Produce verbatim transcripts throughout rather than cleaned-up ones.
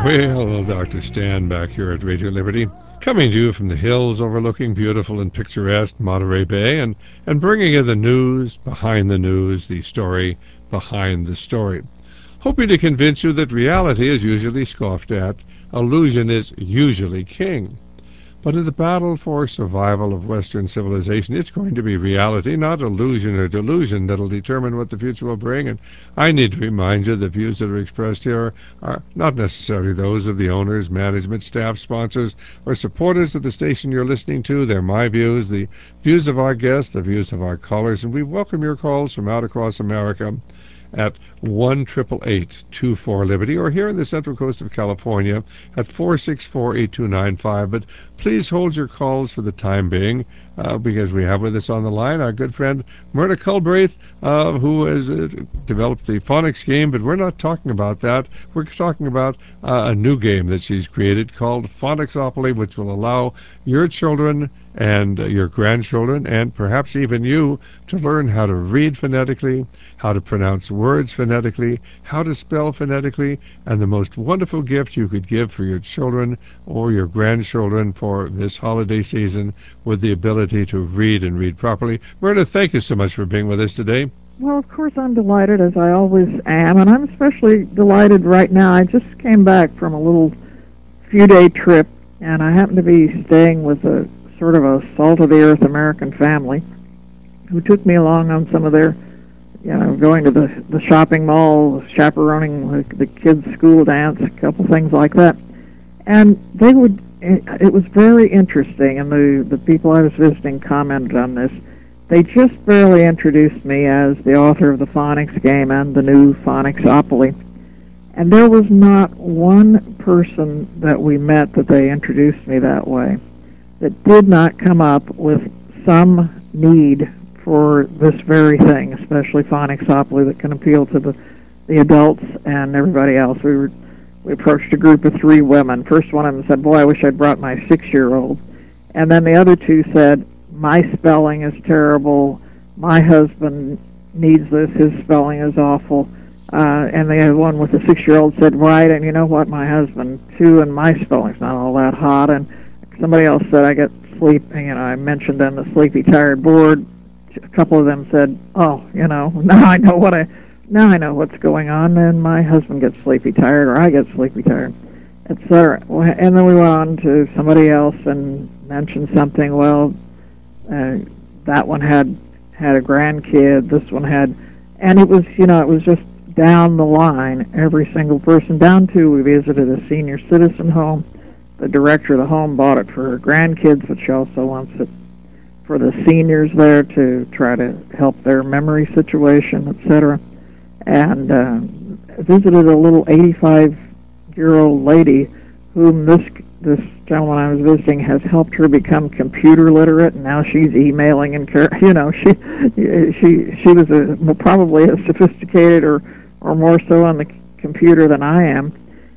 Well, Doctor Stan back here at Radio Liberty, coming to you from the hills overlooking beautiful and picturesque Monterey Bay, and, and bringing you the news behind the news, the story behind the story. Hoping to convince you that reality is usually scoffed at, illusion is usually king. But in the battle for survival of Western civilization, it's going to be reality, not illusion or delusion, that'll determine what the future will bring. And I need to remind you the views that are expressed here are not necessarily those of the owners, management, staff, sponsors, or supporters of the station you're listening to. They're my views, the views of our guests, the views of our callers, and we welcome your calls from out across America at one eight eight eight, two four, Liberty, or here in the Central Coast of California at four six four, eight two nine five. But please hold your calls for the time being, uh, because we have with us on the line our good friend Myrna Culbraith, uh, who has uh, developed the phonics game, but we're not talking about that. We're talking about uh, a new game that she's created called Phonicsopoli, which will allow your children and uh, your grandchildren, and perhaps even you, to learn how to read phonetically, how to pronounce words phonetically, how to spell phonetically, and the most wonderful gift you could give for your children or your grandchildren for this holiday season with the ability to read and read properly. Myrna, thank you so much for being with us today. Well, of course, I'm delighted, as I always am, and I'm especially delighted right now. I just came back from a little few-day trip, and I happen to be staying with a sort of a salt-of-the-earth American family who took me along on some of their, you know, going to the, the shopping mall, chaperoning the, the kids' school dance, a couple things like that. And they would, it, it was very interesting, and the, the people I was visiting commented on this. They just barely introduced me as the author of the phonics game and the new Phonicsopoli. And there was not one person that we met that they introduced me that way that did not come up with some need for this very thing, especially Phonicsopoli, that can appeal to the, the adults and everybody else. We were we approached a group of three women. First one of them said, "Boy, I wish I'd brought my six-year-old." And then the other two said, "My spelling is terrible. My husband needs this. His spelling is awful." Uh, and the one with the six-year-old said, "Right, and you know what? My husband, too, and my spelling's not all that hot." And somebody else said, "I get sleep," you know, I mentioned then the sleepy, tired, bored. A couple of them said, "Oh, you know, now I know what I, now I know what's going on, and my husband gets sleepy, tired, or I get sleepy, tired," et cetera. And then we went on to somebody else and mentioned something. Well, uh, that one had had a grandkid. This one had, and it was, you know, it was just down the line, every single person, down to we visited a senior citizen home. The director of the home bought it for her grandkids, but she also wants it for the seniors there to try to help their memory situation, et cetera. And uh, visited a little eighty-five-year-old lady whom this this gentleman I was visiting has helped her become computer literate, and now she's emailing and, you know, she she she was a, probably as sophisticated or or more so on the computer than I am,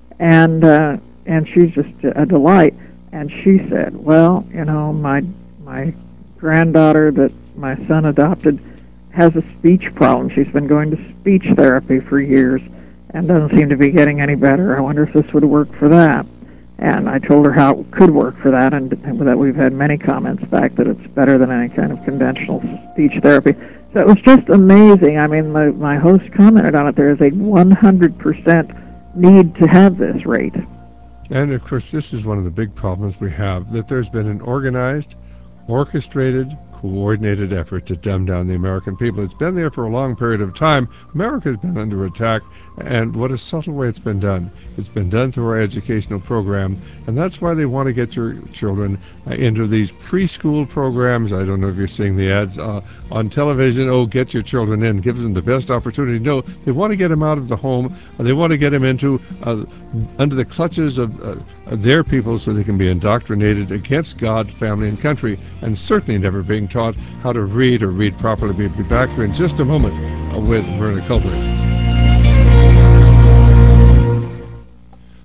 and uh, and she's just a delight. And she said, "Well, you know, my my granddaughter that my son adopted has a speech problem. She's been going to speech therapy for years and doesn't seem to be getting any better. I wonder if this would work for that." And I told her how it could work for that, and, and that we've had many comments back that it's better than any kind of conventional speech therapy. So it was just amazing. I mean, my, my host commented on it. There is a one hundred percent need to have this rate. And, of course, this is one of the big problems we have, that there's been an organized, orchestrated, coordinated effort to dumb down the American people. It's been there for a long period of time. America's been under attack, and what a subtle way it's been done. It's been done through our educational program, and that's why they want to get your children uh, into these preschool programs. I don't know if you're seeing the ads uh, on television. Oh, get your children in. Give them the best opportunity. No, they want to get them out of the home, and they want to get them into uh, under the clutches of, uh, of their people so they can be indoctrinated against God, family, and country, and certainly never being taught how to read or read properly. We'll be back here in just a moment uh, with Myrna Culbraith.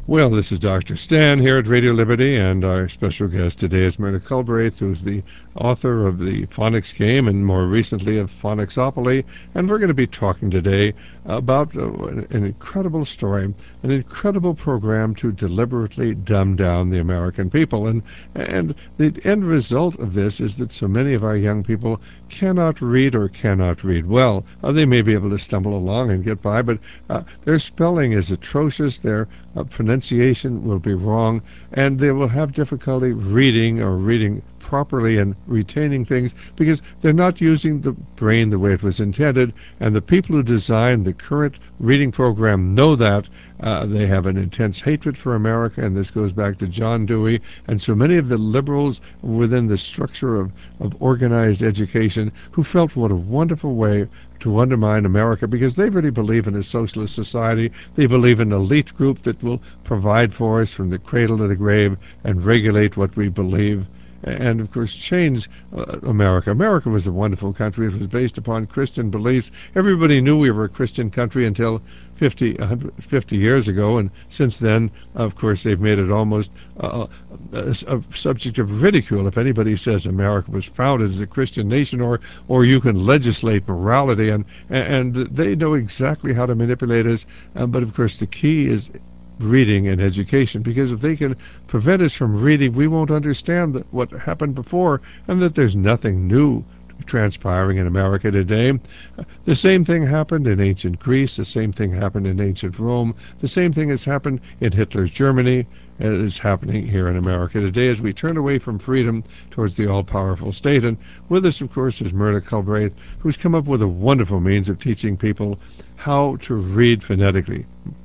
Well, this is Doctor Stan here at Radio Liberty, and our special guest today is Myrna Culbraith, who's the author of the Phonics Game and more recently of Phonicsopoli, and we're going to be talking today about uh, an incredible story, an incredible program to deliberately dumb down the American people. And, and the end result of this is that so many of our young people cannot read or cannot read well. Uh, they may be able to stumble along and get by, but uh, their spelling is atrocious, their uh, pronunciation will be wrong, and they will have difficulty reading or reading properly and retaining things because they're not using the brain the way it was intended, and the people who designed the current reading program know that. Uh, they have an intense hatred for America, and this goes back to John Dewey and so many of the liberals within the structure of, of organized education who felt what a wonderful way to undermine America, because they really believe in a socialist society. They believe in an elite group that will provide for us from the cradle to the grave and regulate what we believe. And, of course, change uh, America. America was a wonderful country. It was based upon Christian beliefs. Everybody knew we were a Christian country until fifty, one hundred fifty years ago, and since then, of course, they've made it almost uh, a, a subject of ridicule if anybody says America was founded as a Christian nation, or, or you can legislate morality, and, and they know exactly how to manipulate us. Uh, but, of course, the key is reading and education, because if they can prevent us from reading, we won't understand that what happened before and that there's nothing new transpiring in America today. The same thing happened in ancient Greece, the same thing happened in ancient Rome, the same thing has happened in Hitler's Germany, and it's happening here in America today as we turn away from freedom towards the all-powerful state. And with us, of course, is Myrna Culbraith, who's come up with a wonderful means of teaching people how to read phonetically.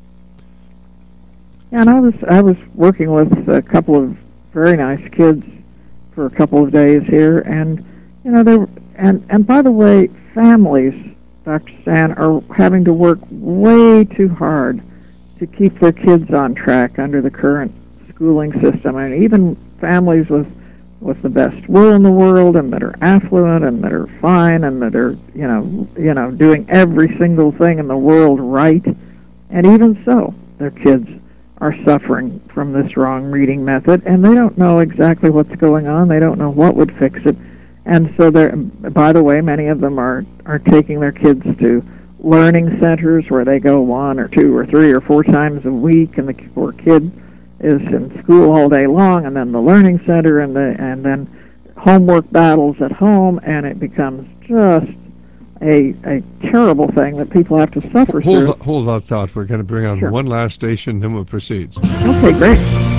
And I was I was working with a couple of very nice kids for a couple of days here, and you know they and and by the way, families, Doctor Stan, are having to work way too hard to keep their kids on track under the current schooling system, and even families with with the best will in the world and that are affluent and that are fine and that are you know you know doing every single thing in the world right, and even so, their kids are suffering from this wrong reading method, and they don't know exactly what's going on. They don't know what would fix it. And so they're, by the way, many of them are, are taking their kids to learning centers where they go one or two or three or four times a week, and the poor kid is in school all day long, and then the learning center, and the and then homework battles at home, and it becomes just A, a terrible thing that people have to suffer hold, through. Hold that thought. We're going to bring on Sure. one last station, then we'll proceed. Okay, great.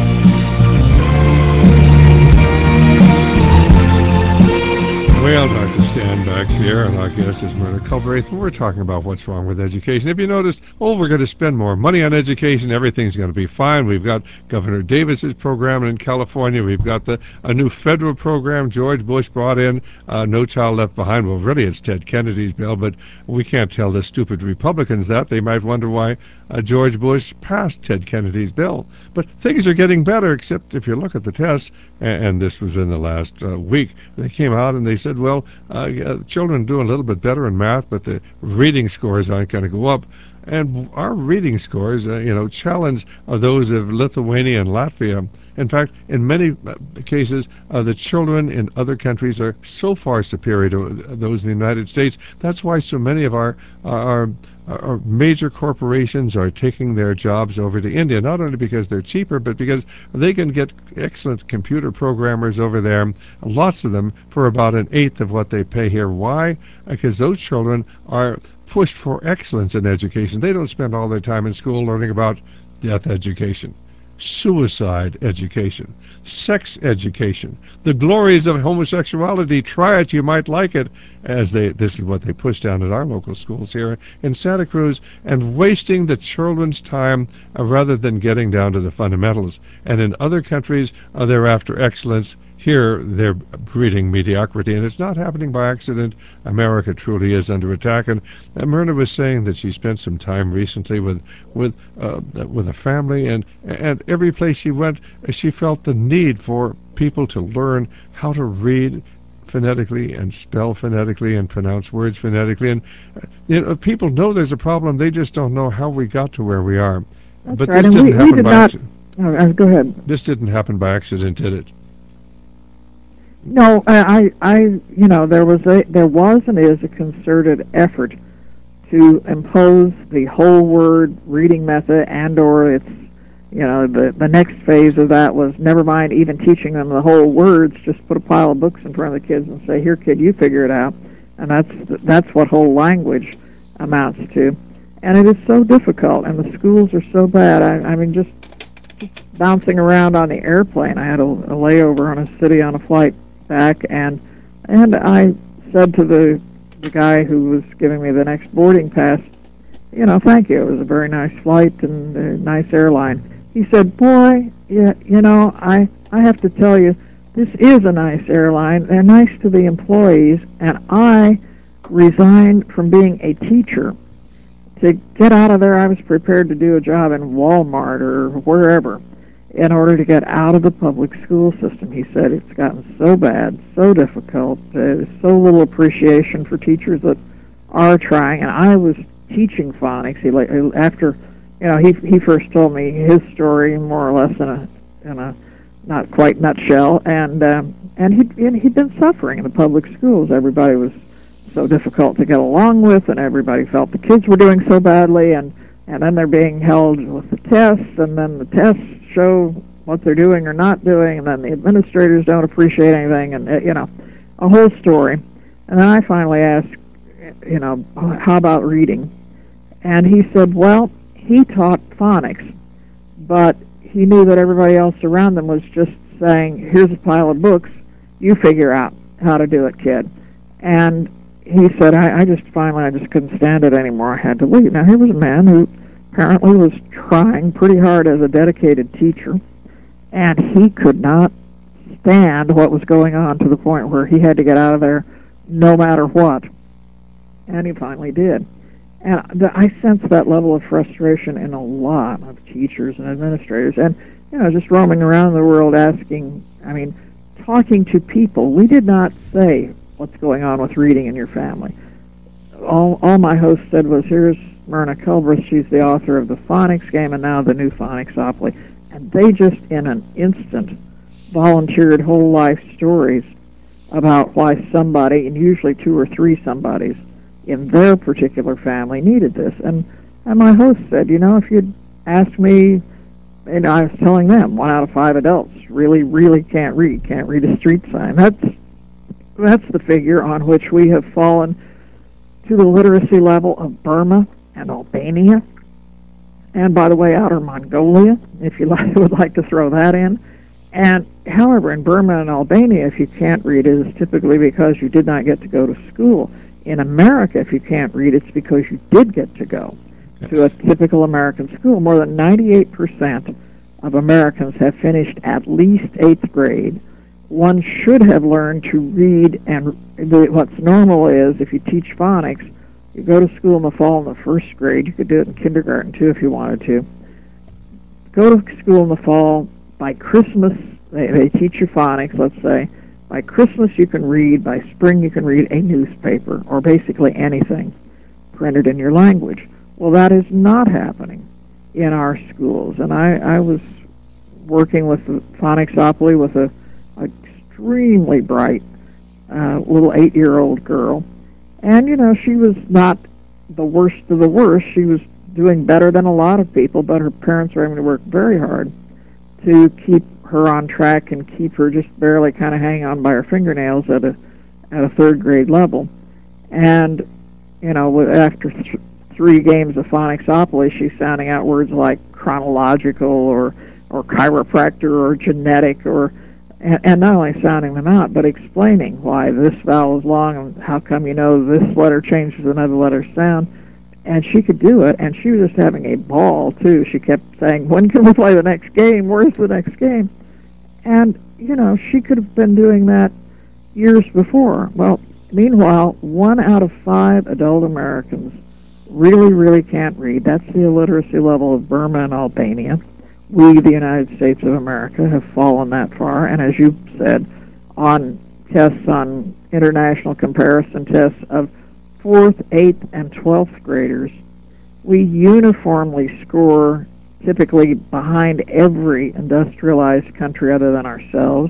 Well, Doctor Stan back here, and our guest is Myrna Culbraith, and we're talking about what's wrong with education. If you noticed, oh, we're going to spend more money on education, everything's going to be fine. We've got Governor Davis's program in California. We've got the a new federal program George Bush brought in, uh, No Child Left Behind. Well, really, it's Ted Kennedy's bill, but we can't tell the stupid Republicans that. They might wonder why uh, George Bush passed Ted Kennedy's bill. But things are getting better, except if you look at the tests, and, and this was in the last uh, week, they came out and they said, well, uh, uh, children do a little bit better in math, but the reading scores aren't going to go up. And our reading scores, uh, you know, challenge uh, those of Lithuania and Latvia. In fact, in many cases, uh, the children in other countries are so far superior to those in the United States. That's why so many of our our, our major corporations are taking their jobs over to India, not only because they're cheaper, but because they can get excellent computer programmers over there, lots of them, for about an eighth of what they pay here. Why? Because those children are pushed for excellence in education. They don't spend all their time in school learning about death education, suicide education, sex education, the glories of homosexuality. Try it, you might like it, as they this is what they push down at our local schools here in Santa Cruz, and wasting the children's time uh, rather than getting down to the fundamentals. And in other countries, uh, they're after excellence. Here, they're breeding mediocrity, and it's not happening by accident. America truly is under attack. And uh, Myrna was saying that she spent some time recently with with uh, with a family, and and every place she went, she felt the need for people to learn how to read phonetically and spell phonetically and pronounce words phonetically. And uh, you know, people know there's a problem; they just don't know how we got to where we are. That's but right. this And didn't we, happen we did by not, accident. Uh, go ahead. This didn't happen by accident, did it? No, I, I, you know, there was a, there was and is a concerted effort to impose the whole word reading method, and or it's, you know, the the next phase of that was never mind even teaching them the whole words, just put a pile of books in front of the kids and say, here, kid, you figure it out, and that's that's what whole language amounts to, and it is so difficult, and the schools are so bad. I, I mean, just, just bouncing around on the airplane. I had a, a layover on a city on a flight back, and and I said to the the guy who was giving me the next boarding pass, you know, thank you. It was a very nice flight and a nice airline. He said, boy, yeah, you know, I I have to tell you, this is a nice airline. They're nice to the employees, and I resigned from being a teacher to get out of there. I was prepared to do a job in Walmart or wherever in order to get out of the public school system. He said it's gotten so bad, so difficult, there's so little appreciation for teachers that are trying. And I was teaching phonics. He like after, you know, he he first told me his story more or less in a in a not quite nutshell, and um, and he and he'd been suffering in the public schools. Everybody was so difficult to get along with, and everybody felt the kids were doing so badly, and and then they're being held with the tests, and then the tests show what they're doing or not doing, and then the administrators don't appreciate anything, and, you know, a whole story. And then I finally asked, you know, how about reading? And he said, well, he taught phonics, but he knew that everybody else around them was just saying, here's a pile of books, you figure out how to do it, kid. And he said, I, I just finally, I just couldn't stand it anymore. I had to leave. Now, here was a man who apparently was trying pretty hard as a dedicated teacher, and he could not stand what was going on to the point where he had to get out of there no matter what. And he finally did. And I sense that level of frustration in a lot of teachers and administrators. And, you know, just roaming around the world asking, I mean, talking to people. We did not say what's going on with reading in your family. All, all my host said was, here's Myrna Culbreth. She's the author of the Phonics Game and now the new Phonics-opoly. And they just, in an instant, volunteered whole life stories about why somebody, and usually two or three somebodies, in their particular family needed this. And, and my host said, you know, if you'd asked me, and I was telling them, one out of five adults really, really can't read, can't read a street sign. That's, that's the figure on which we have fallen to the literacy level of Burma and Albania, and, by the way, Outer Mongolia, if you like, would like to throw that in. And, however, in Burma and Albania, if you can't read, it is typically because you did not get to go to school. In America, if you can't read, it's because you did get to go to a typical American school. More than ninety-eight percent of Americans have finished at least eighth grade. One should have learned to read, and what's normal is if you teach phonics, you go to school in the fall in the first grade. You could do it in kindergarten, too, if you wanted to. Go to school in the fall. By Christmas, they, they teach you phonics, let's say. By Christmas, you can read. By spring, you can read a newspaper, or basically anything printed in your language. Well, that is not happening in our schools. And I, I was working with the Phonics-opoly with a, a extremely bright uh, little eight-year-old girl. And, you know, she was not the worst of the worst. She was doing better than a lot of people, but her parents were having to work very hard to keep her on track and keep her just barely kind of hanging on by her fingernails at a at a third grade level. And, you know, after th- three games of Phonics-opoly, she's sounding out words like chronological or, or chiropractor or genetic, or and, and not only sounding them out, but explaining why this vowel is long and how come you know this letter changes another letter's sound. And she could do it, and she was just having a ball, too. She kept saying, when can we play the next game? Where's the next game? And, you know, she could have been doing that years before. Well, meanwhile, one out of five adult Americans really, really can't read. That's the illiteracy level of Burma and Albania. We, the United States of America, have fallen that far. And as you said, on tests, on international comparison tests of fourth, eighth, and twelfth graders, we uniformly score typically behind every industrialized country other than ourselves,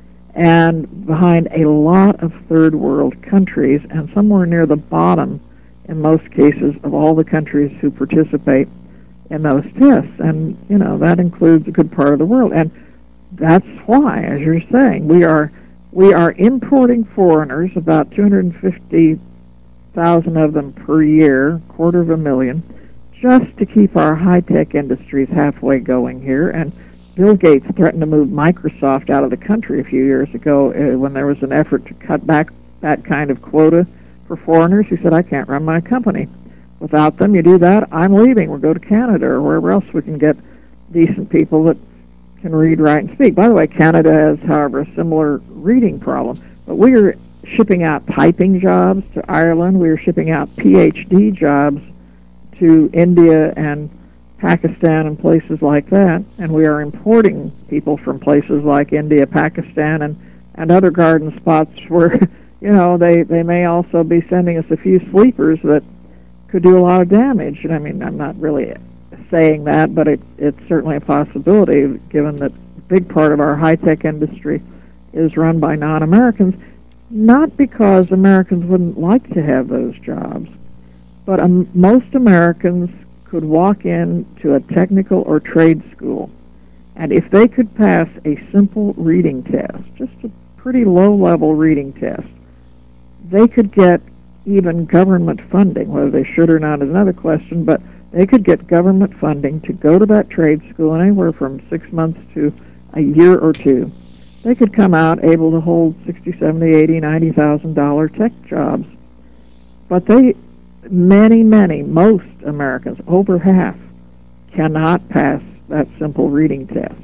and behind a lot of third world countries, and somewhere near the bottom, in most cases, of all the countries who participate in those tests. And, you know, that includes a good part of the world. And that's why, as you're saying, we are we are importing foreigners, about two hundred fifty thousand of them per year, quarter of a million, just to keep our high-tech industries halfway going here. And Bill Gates threatened to move Microsoft out of the country a few years ago uh, when there was an effort to cut back that kind of quota for foreigners. He said, I can't run my company without them. You do that, I'm leaving. We'll go to Canada or wherever else we can get decent people that can read, write, and speak. By the way, Canada has, however, a similar reading problem. But we are shipping out typing jobs to Ireland. We are shipping out P H D jobs to India and Pakistan and places like that. And we are importing people from places like India, Pakistan, and, and other garden spots where, you know, they, they may also be sending us a few sleepers that could do a lot of damage. And I mean, I'm not really saying that, but it, it's certainly a possibility, given that a big part of our high-tech industry is run by non-Americans, not because Americans wouldn't like to have those jobs, but um, most Americans could walk into a technical or trade school, and if they could pass a simple reading test, just a pretty low-level reading test, they could get even government funding. Whether they should or not is another question, but they could get government funding to go to that trade school, and anywhere from six months to a year or two, they could come out able to hold sixty, seventy, eighty, ninety thousand dollar tech jobs. But they, many, many, most Americans, over half, cannot pass that simple reading test.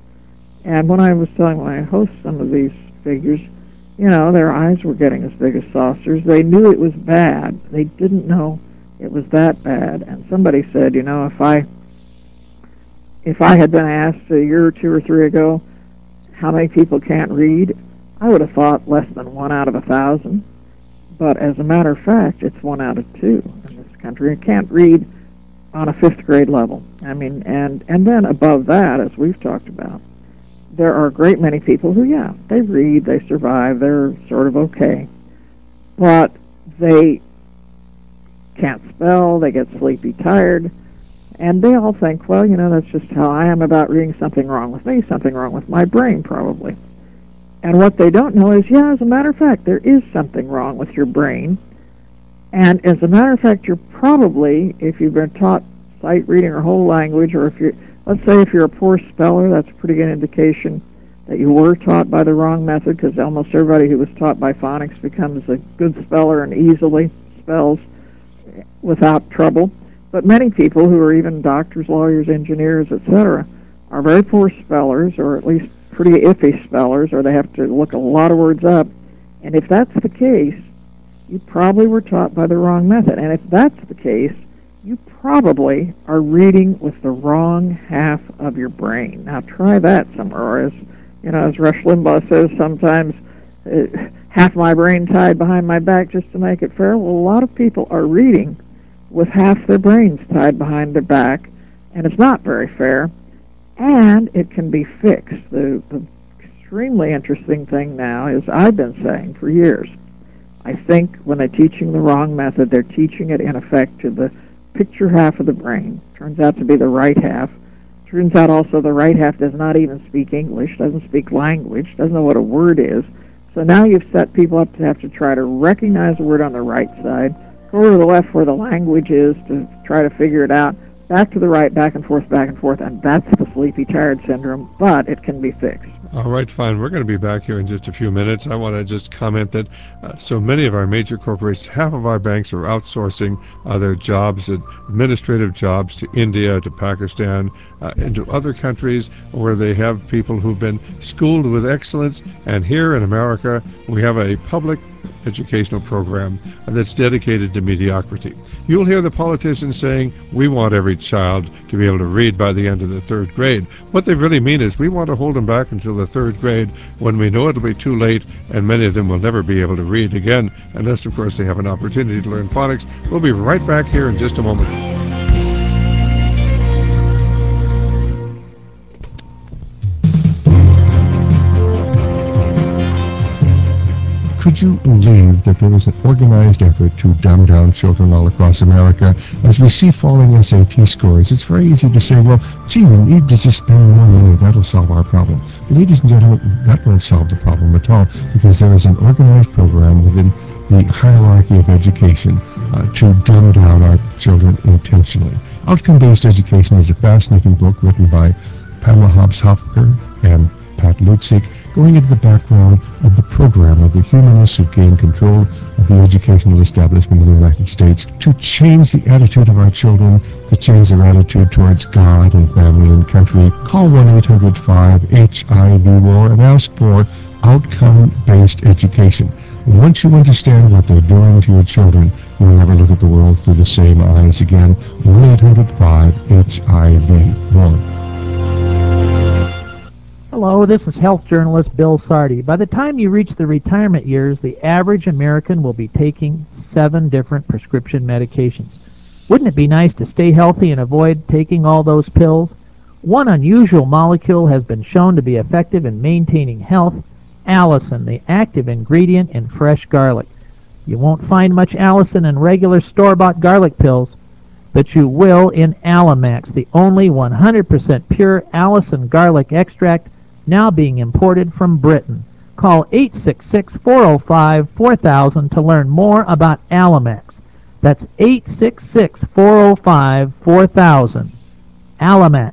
And when I was telling my host some of these figures, you know, their eyes were getting as big as saucers. They knew it was bad. They didn't know it was that bad. And somebody said, you know, if I if I had been asked a year or two or three ago how many people can't read, I would have thought less than one out of a thousand. But as a matter of fact, it's one out of two in this country. It can't read on a fifth grade level. I mean, and, and then above that, as we've talked about, there are a great many people who, yeah, they read, they survive, they're sort of okay. But they can't spell, they get sleepy, tired, and they all think, well, you know, that's just how I am about reading. Something wrong with me, something wrong with my brain, probably. And what they don't know is, yeah, as a matter of fact, there is something wrong with your brain. And as a matter of fact, you're probably, if you've been taught sight reading or whole language, or if you're, let's say if you're a poor speller, that's a pretty good indication that you were taught by the wrong method, because almost everybody who was taught by phonics becomes a good speller and easily spells without trouble. But many people who are even doctors, lawyers, engineers, et cetera, are very poor spellers, or at least pretty iffy spellers, or they have to look a lot of words up. And if that's the case, you probably were taught by the wrong method. And if that's the case, you probably are reading with the wrong half of your brain. Now try that somewhere. Or as, you know, as Rush Limbaugh says sometimes, uh, half my brain tied behind my back just to make it fair. Well, a lot of people are reading with half their brains tied behind their back, and it's not very fair, and it can be fixed. The, the extremely interesting thing now is, I've been saying for years, I think when they're teaching the wrong method, they're teaching it in effect to the picture half of the brain. Turns out to be the right half. Turns out also the right half does not even speak English, doesn't speak language, doesn't know what a word is. So now you've set people up to have to try to recognize a word on the right side, go over to the left where the language is to try to figure it out, back to the right, back and forth, back and forth, and that's the sleepy, tired syndrome, but it can be fixed. All right, fine. We're going to be back here in just a few minutes. I want to just comment that uh, so many of our major corporations, half of our banks are outsourcing uh, their jobs, administrative jobs, to India, to Pakistan, uh, and to other countries where they have people who've been schooled with excellence. And here in America, we have a public educational program that's dedicated to mediocrity. You'll hear the politicians saying, we want every child to be able to read by the end of the third grade. What they really mean is, we want to hold them back until the third grade, when we know it'll be too late, and many of them will never be able to read again, unless, of course, they have an opportunity to learn phonics. We'll be right back here in just a moment. Could you believe that there is an organized effort to dumb down children all across America? As we see falling S A T scores, it's very easy to say, well, gee, we need to just spend more money. That'll solve our problem. Ladies and gentlemen, that won't solve the problem at all, because there is an organized program within the hierarchy of education uh, to dumb down our children intentionally. Outcome-Based Education is a fascinating book written by Pamela Hobbs-Hopker and Pat Lutzig, going into the background of the program of the humanists who gained control of the educational establishment in the United States to change the attitude of our children, to change their attitude towards God and family and country. Call one eight hundred five H I V war and ask for outcome-based education. And once you understand what they're doing to your children, you'll never look at the world through the same eyes again. one eight hundred five H I V war. Hello, this is health journalist Bill Sardi. By the time you reach the retirement years, the average American will be taking seven different prescription medications. Wouldn't it be nice to stay healthy and avoid taking all those pills? One unusual molecule has been shown to be effective in maintaining health: allicin, the active ingredient in fresh garlic. You won't find much allicin in regular store-bought garlic pills, but you will in Allimax, the only one hundred percent pure allicin garlic extract now being imported from Britain. Call eight six six, four oh five, four thousand to learn more about Allimax. That's eight six six, four oh five, four thousand. Allimax.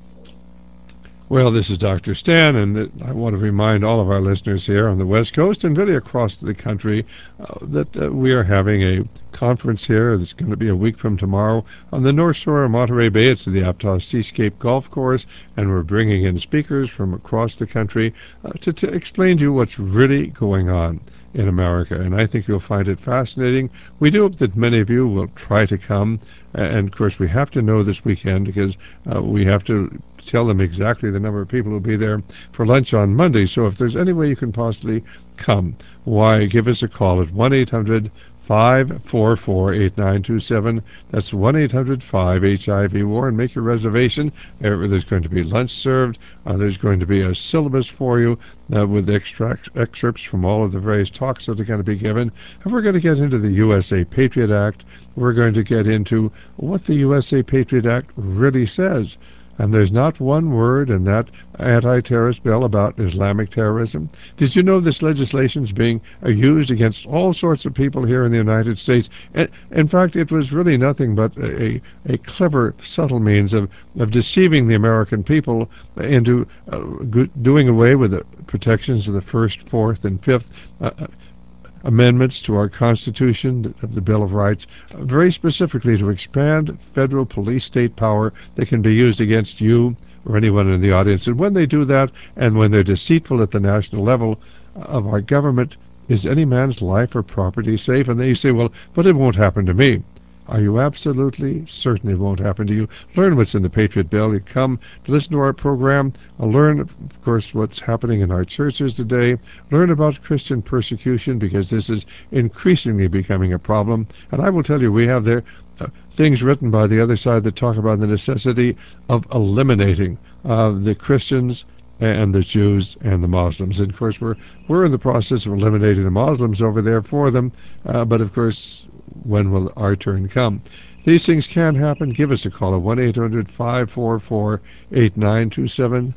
Well, this is Doctor Stan, and I want to remind all of our listeners here on the West Coast and really across the country uh, that uh, we are having a conference here. It's going to be a week from tomorrow on the North Shore of Monterey Bay. It's the Aptos Seascape Golf Course, and we're bringing in speakers from across the country uh, to, to explain to you what's really going on in America, and I think you'll find it fascinating. We do hope that many of you will try to come, and of course we have to know this weekend because uh, we have to tell them exactly the number of people who will be there for lunch on Monday. So if there's any way you can possibly come, why, give us a call at one eight hundred, five four four, eight nine two seven. That's one eight hundred, five H I V war, and make your reservation. Uh, there's going to be lunch served. Uh, there's going to be a syllabus for you uh, with extracts, excerpts from all of the various talks that are going to be given. And we're going to get into the U S A Patriot Act. We're going to get into what the U S A Patriot Act really says. And there's not one word in that anti-terrorist bill about Islamic terrorism. Did you know this legislation is being uh, used against all sorts of people here in the United States? And, in fact, it was really nothing but a, a clever, subtle means of, of deceiving the American people into uh, go- doing away with the protections of the First, Fourth, and Fifth uh, amendments to our Constitution of the Bill of Rights, uh, very specifically to expand federal police state power that can be used against you or anyone in the audience. And when they do that, and when they're deceitful at the national level of our government, is any man's life or property safe? And then you say, well, but it won't happen to me. Are you absolutely certain it won't happen to you? Learn what's in the Patriot Bill. You come to listen to our program. I'll learn, of course, what's happening in our churches today. Learn about Christian persecution, because this is increasingly becoming a problem. And I will tell you, we have there uh, things written by the other side that talk about the necessity of eliminating uh, the Christians and the Jews and the Muslims. And of course, we're we're in the process of eliminating the Muslims over there for them. Uh, but of course, when will our turn come? These things can happen. Give us a call at one eight hundred, five four four, eight nine two seven.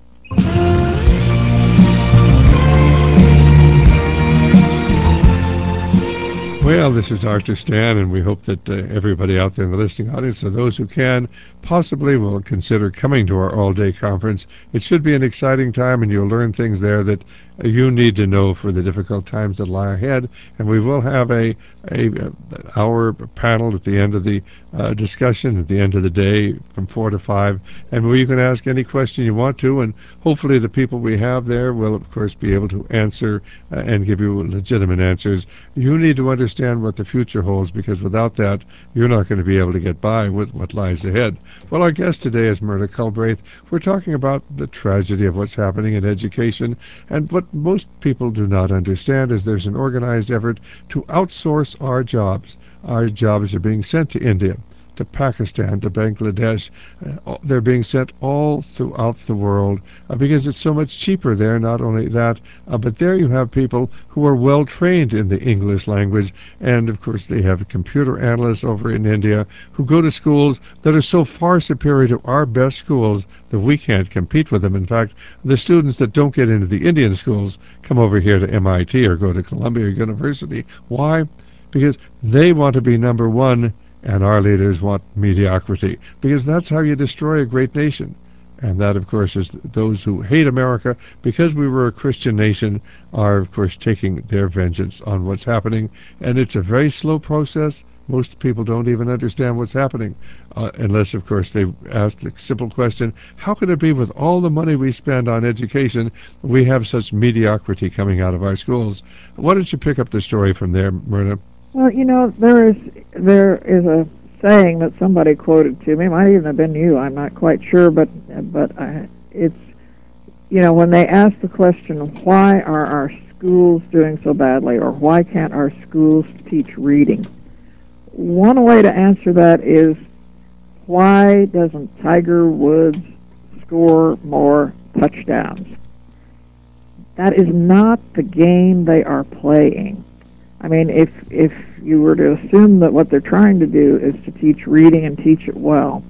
Well, this is Doctor Stan, and we hope that uh, everybody out there in the listening audience, or those who can, possibly will consider coming to our all-day conference. It should be an exciting time, and you'll learn things there that uh, you need to know for the difficult times that lie ahead. And we will have a, a, a hour panel at the end of the uh, discussion, at the end of the day, from four to five, and where you can ask any question you want to, and hopefully the people we have there will, of course, be able to answer uh, and give you legitimate answers. You need to understand what the future holds, because without that, you're not going to be able to get by with what lies ahead. Well, our guest today is Myrna Culbraith. We're talking about the tragedy of what's happening in education, and what most people do not understand is there's an organized effort to outsource our jobs. Our jobs are being sent to India, to Pakistan, to Bangladesh. Uh, they're being sent all throughout the world uh, because it's so much cheaper there. Not only that, uh, but there you have people who are well trained in the English language, and of course they have computer analysts over in India who go to schools that are so far superior to our best schools that we can't compete with them. In fact, the students that don't get into the Indian schools come over here to M I T or go to Columbia University. Why? Because they want to be number one, and our leaders want mediocrity. Because that's how you destroy a great nation. And that, of course, is those who hate America because we were a Christian nation are, of course, taking their vengeance on what's happening. And it's a very slow process. Most people don't even understand what's happening, uh, unless, of course, they ask the simple question, how can it be with all the money we spend on education, we have such mediocrity coming out of our schools? Why don't you pick up the story from there, Myrna? Well, you know, there is there is a saying that somebody quoted to me. It might even have been you. I'm not quite sure, but but I, it's, you know, when they ask the question, why are our schools doing so badly, or why can't our schools teach reading? One way to answer that is, why doesn't Tiger Woods score more touchdowns? That is not the game they are playing. I mean, if if you were to assume that what they're trying to do is to teach reading and teach it well,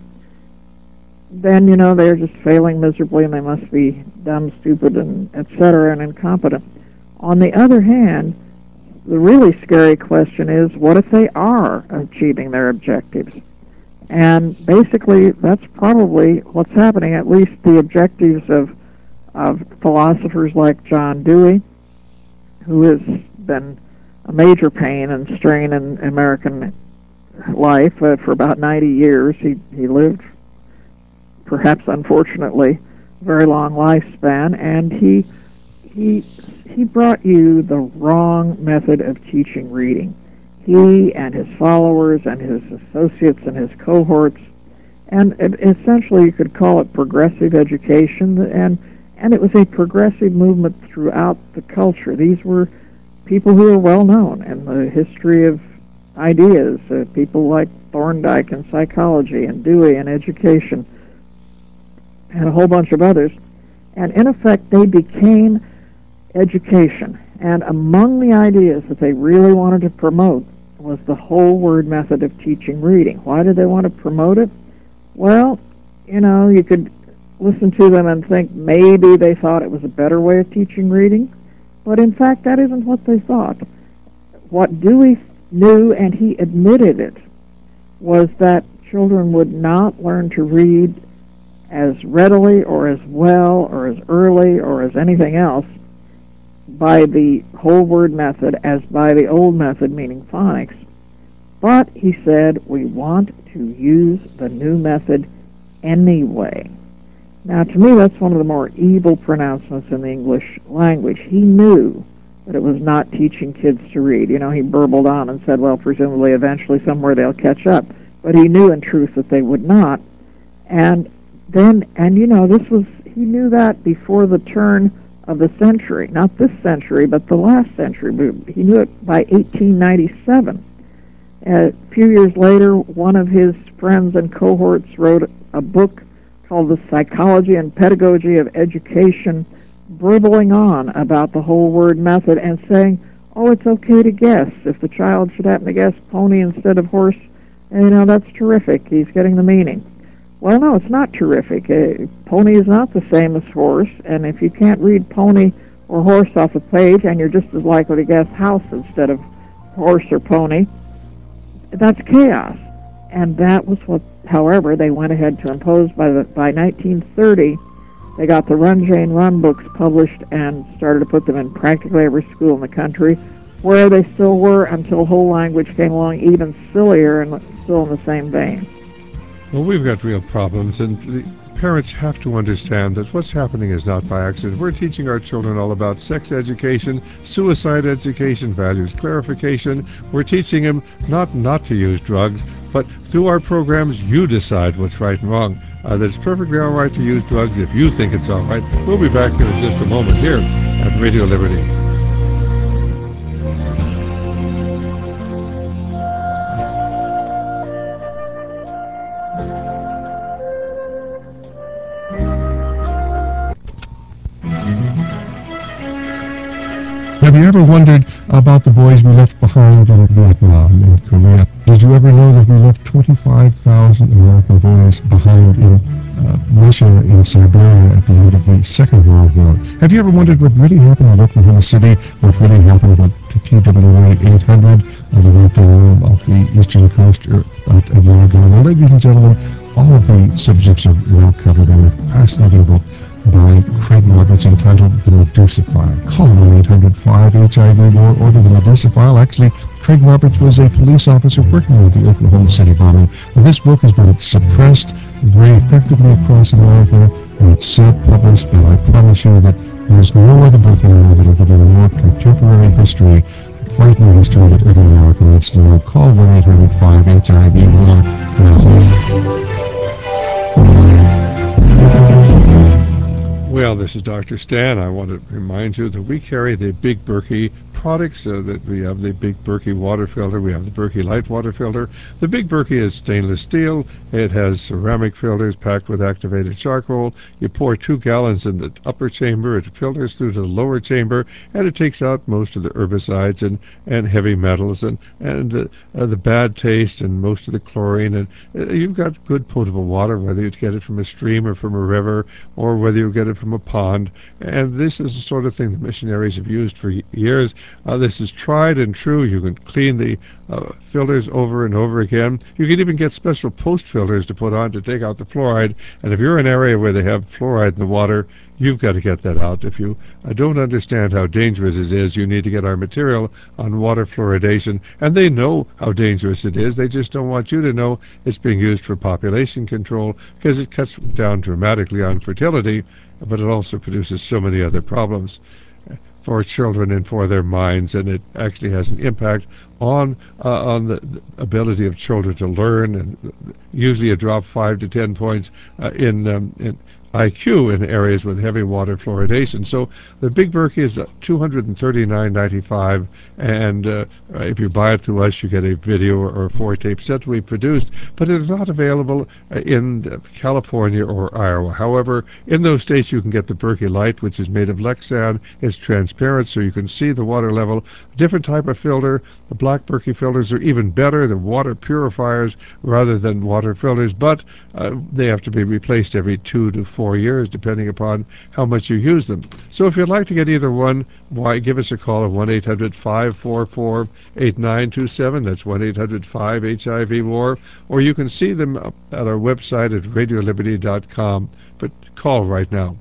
then, you know, they're just failing miserably and they must be dumb, stupid, and et cetera, and incompetent. On the other hand, the really scary question is, what if they are achieving their objectives? And basically, that's probably what's happening, at least the objectives of, of philosophers like John Dewey, who has been a major pain and strain in American life uh, for about ninety years. He, he lived, perhaps unfortunately, a very long lifespan, and he he he brought you the wrong method of teaching reading. He and his followers and his associates and his cohorts, and it, essentially you could call it progressive education, and and it was a progressive movement throughout the culture. These were people who are well known in the history of ideas, uh, people like Thorndike in psychology and Dewey in education, and a whole bunch of others. And in effect, they became education. And among the ideas that they really wanted to promote was the whole word method of teaching reading. Why did they want to promote it? Well, you know, you could listen to them and think maybe they thought it was a better way of teaching reading. But in fact, that isn't what they thought. What Dewey knew, and he admitted it, was that children would not learn to read as readily or as well or as early or as anything else by the whole word method as by the old method, meaning phonics. But, he said, we want to use the new method anyway. Now, to me, that's one of the more evil pronouncements in the English language. He knew that it was not teaching kids to read. You know, he burbled on and said, well, presumably eventually somewhere they'll catch up. But he knew in truth that they would not. And then, and you know, this was, he knew that before the turn of the century. Not this century, but the last century. He knew it by eighteen ninety-seven. A few years later, one of his friends and cohorts wrote a book called The Psychology and Pedagogy of Education, burbling on about the whole word method and saying, oh, it's okay to guess. If the child should happen to guess pony instead of horse, you know, that's terrific. He's getting the meaning. Well, no, it's not terrific. Uh, pony is not the same as horse, and if you can't read pony or horse off a page and you're just as likely to guess house instead of horse or pony, that's chaos. And that was what, however, they went ahead to impose. By the, by nineteen thirty, they got the Run, Jane, Run books published and started to put them in practically every school in the country, where they still were until whole language came along, even sillier and still in the same vein. Well, we've got real problems, and the parents have to understand that what's happening is not by accident. We're teaching our children all about sex education, suicide education, values clarification. We're teaching them not not to use drugs, but through our programs, you decide what's right and wrong. Uh, that it's perfectly all right to use drugs if you think it's all right. We'll be back here in just a moment here at Radio Liberty. ever wondered about the boys we left behind in Vietnam and Korea? Did you ever know that we left twenty-five thousand American boys behind in uh, Russia and Siberia at the end of the Second World War? Have you ever wondered what really happened in Oklahoma City, what really happened with the T W A eight hundred, uh, the right there off the eastern coast uh, a year ago? Well, ladies and gentlemen, all of the subjects are well covered in a fascinating book by Craig Roberts entitled The Medusa File. Call one eight hundred five H I V war, order The Medusa File. Actually, Craig Roberts was a police officer working with the Oklahoma City bombing. And this book has been suppressed very effectively across America, and it's self-published, but I promise you that there's no other book anymore that will give you more contemporary history, frightening history that every American needs to know. Call one eight hundred five H I V war now. Well, this is Doctor Stan. I want to remind you that we carry the Big Berkey products, uh, that we have the Big Berkey water filter, we have the Berkey light water filter. The Big Berkey is stainless steel. It has ceramic filters packed with activated charcoal. You pour two gallons in the upper chamber, it filters through to the lower chamber, and it takes out most of the herbicides and, and heavy metals and, and uh, uh, the bad taste and most of the chlorine. And uh, you've got good potable water, whether you get it from a stream or from a river, or whether you get it from a pond. And this is the sort of thing the missionaries have used for years. Uh, this is tried and true. You can clean the uh, filters over and over again. You can even get special post filters to put on to take out the fluoride. And if you're in an area where they have fluoride in the water, you've got to get that out. If you uh, don't understand how dangerous it is, you need to get our material on water fluoridation. And they know how dangerous it is. They just don't want you to know it's being used for population control, because it cuts down dramatically on fertility, but it also produces so many other problems for children and for their minds, and it actually has an impact on uh, on the, the ability of children to learn, and usually a drop five to ten points uh, in um, in I Q in areas with heavy water fluoridation. So the Big Berkey is two hundred thirty-nine ninety-five, and uh, if you buy it through us, you get a video or a four-tape set we produced, but it is not available in California or Iowa. However, in those states you can get the Berkey Light, which is made of Lexan. It's transparent, so you can see the water level. Different type of filter. The black Berkey filters are even better. They're water purifiers rather than water filters, but uh, they have to be replaced every two to four years, depending upon how much you use them. So if you'd like to get either one, why give us a call at one eight hundred five four four eight nine two seven. That's one eight hundred five H I V war, or you can see them at our website at radio liberty dot com. But call right now.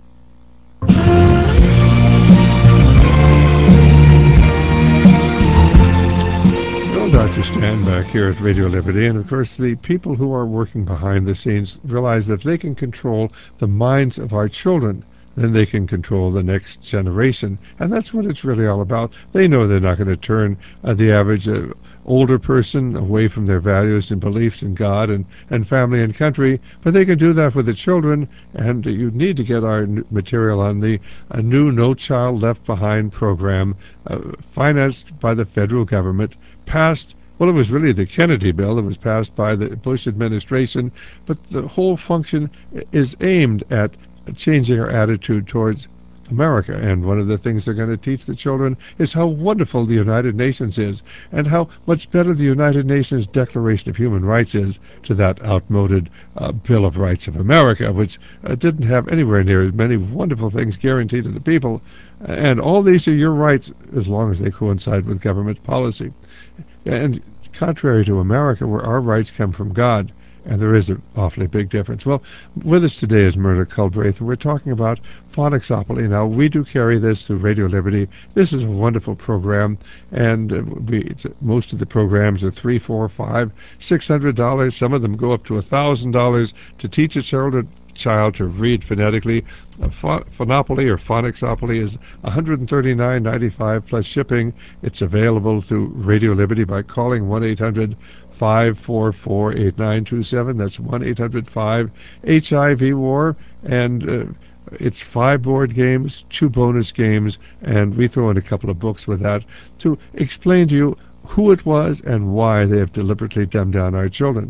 Doctor Stan back here at Radio Liberty, and of course the people who are working behind the scenes realize that if they can control the minds of our children, then they can control the next generation, and that's what it's really all about. They know they're not going to turn uh, the average uh, older person away from their values and beliefs in God and, and family and country, but they can do that with the children, and uh, you need to get our n- material on the uh, new No Child Left Behind program, uh, financed by the federal government, passed, well, it was really the Kennedy bill that was passed by the Bush administration, but the whole function is aimed at changing our attitude towards America. And one of the things they're going to teach the children is how wonderful the United Nations is, and how much better the United Nations Declaration of Human Rights is to that outmoded uh, Bill of Rights of America, which uh, didn't have anywhere near as many wonderful things guaranteed to the people. And all these are your rights as long as they coincide with government policy. And contrary to America, where our rights come from God, and there is an awfully big difference. Well, with us today is Myrna Culbraith, and we're talking about Phonixopoly. Now, we do carry this through Radio Liberty. This is a wonderful program, and uh, we, it's, most of the programs are three, four, five, six hundred dollars. Some of them go up to a thousand dollars to teach a child child to read phonetically. Uh, Phonopoly or Phonixopoly is one hundred thirty-nine ninety-five plus shipping. It's available through Radio Liberty by calling one eight hundred five four four eight nine two seven. That's one eight hundred five H I V war, and uh, it's five board games, two bonus games, and we throw in a couple of books with that to explain to you who it was and why they have deliberately dumbed down our children.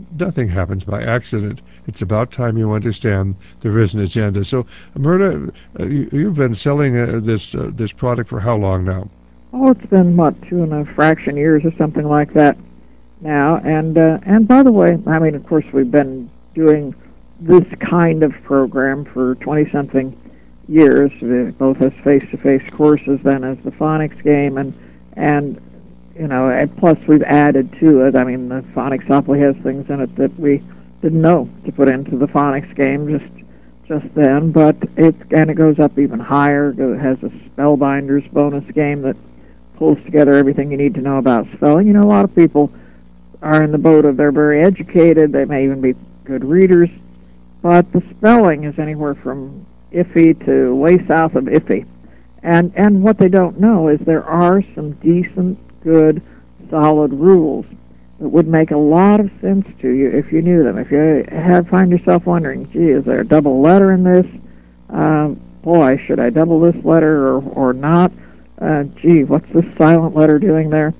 nothing happens by accident. It's about time you understand there is an agenda. So, Myrna, uh, you, you've been selling uh, this uh, this product for how long now? Oh, it's been, what, two and a fraction years or something like that now. And, uh, and by the way, I mean, of course, we've been doing this kind of program for twenty-something years, both as face-to-face courses, then as the phonics game, and, and you know, and plus we've added to it. I mean, the Phonicsopoly has things in it that we didn't know to put into the phonics game just just then, but it, and it goes up even higher. It has a Spellbinders bonus game that pulls together everything you need to know about spelling. You know, a lot of people are in the boat of they're very educated, they may even be good readers, but the spelling is anywhere from iffy to way south of iffy. And and what they don't know is there are some decent, good, solid rules that would make a lot of sense to you if you knew them. If you have find yourself wondering, gee, is there a double letter in this? Uh, boy, should I double this letter or, or not? Uh, gee, what's this silent letter doing there?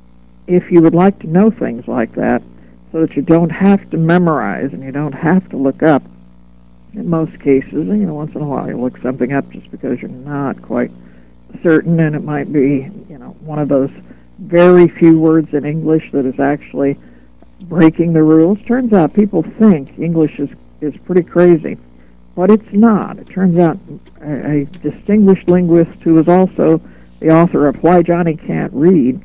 If you would like to know things like that so that you don't have to memorize and you don't have to look up, in most cases, you know, once in a while you look something up just because you're not quite certain, and it might be, you know, one of those very few words in English that is actually breaking the rules. Turns out people think English is, is pretty crazy, but it's not. It turns out a, a distinguished linguist who is also the author of Why Johnny Can't Read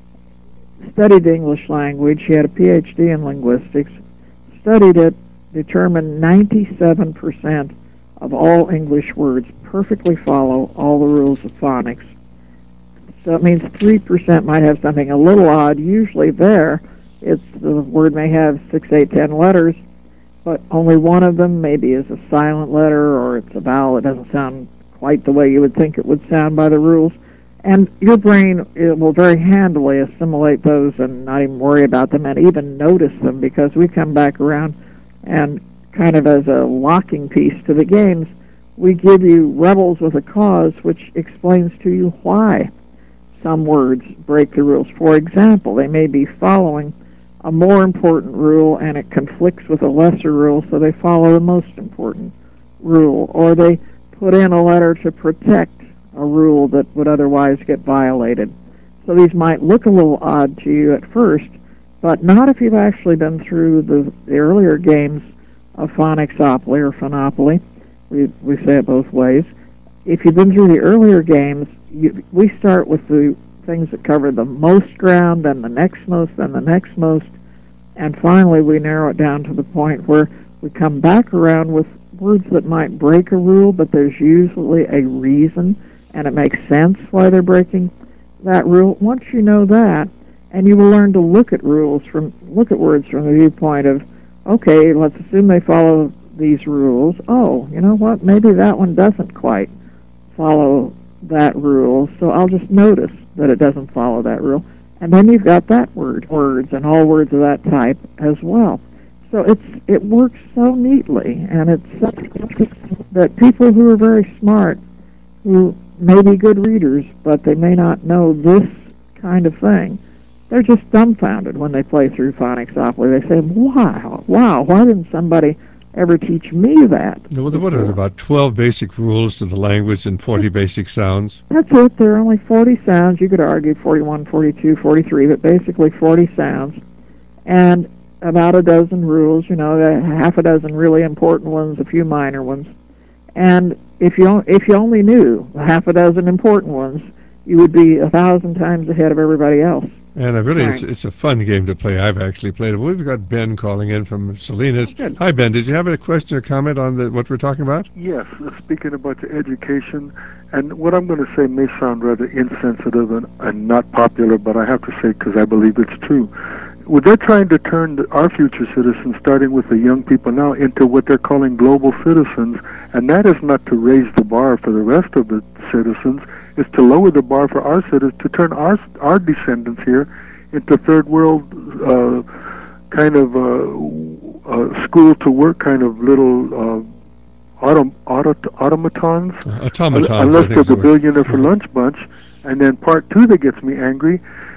studied the English language. He had a P H D in linguistics, studied it, determined ninety-seven percent of all English words perfectly follow all the rules of phonics. So it means three percent might have something a little odd. Usually there, it's the word may have six, eight, ten letters, but only one of them maybe is a silent letter or it's a vowel. It doesn't sound quite the way you would think it would sound by the rules. And your brain it will very handily assimilate those and not even worry about them and even notice them, because we come back around and kind of as a locking piece to the games, we give you Rebels with a Cause, which explains to you why some words break the rules. For example, they may be following a more important rule and it conflicts with a lesser rule, so they follow the most important rule. Or they put in a letter to protect a rule that would otherwise get violated. So these might look a little odd to you at first, but not if you've actually been through the, the earlier games of Phonicsopoly or Phonopoly. We, we say it both ways. If you've been through the earlier games, you, we start with the things that cover the most ground, then the next most, then the next most, and finally we narrow it down to the point where we come back around with words that might break a rule, but there's usually a reason, and it makes sense why they're breaking that rule. Once you know that, and you will learn to look at rules from, look at words from the viewpoint of, okay, let's assume they follow these rules. Oh, you know what? Maybe that one doesn't quite follow that rule, so I'll just notice that it doesn't follow that rule. And then you've got that word, words, and all words of that type as well. So it's it works so neatly, and it's something that people who are very smart, who may be good readers, but they may not know this kind of thing, they're just dumbfounded when they play through Phonicsopoly. They say, wow, wow, why didn't somebody ever teach me that? Well, what are there, about twelve basic rules to the language and forty basic sounds? That's it. There are only forty sounds. You could argue forty-one, forty-two, forty-three, but basically forty sounds. And about a dozen rules, you know, half a dozen really important ones, a few minor ones. And if you if you only knew half a dozen important ones, you would be a thousand times ahead of everybody else. And uh, really, it's, it's a fun game to play. I've actually played it. We've got Ben calling in from Salinas. Oh, hi, Ben. Did you have a question or comment on the, what we're talking about? Yes. Uh, speaking about the education, and what I'm going to say may sound rather insensitive and, and not popular, but I have to say because I believe it's true. Well, they're trying to turn the, our future citizens, starting with the young people now, into what they're calling global citizens, and that is not to raise the bar for the rest of the citizens. Is to lower the bar for our citizens, to turn our our descendants here into third world uh, kind of uh, uh, school to work kind of little uh, autom auto automatons. Uh, automatons. Unless I think they're the the billionaire for lunch bunch. And then part two that gets me angry,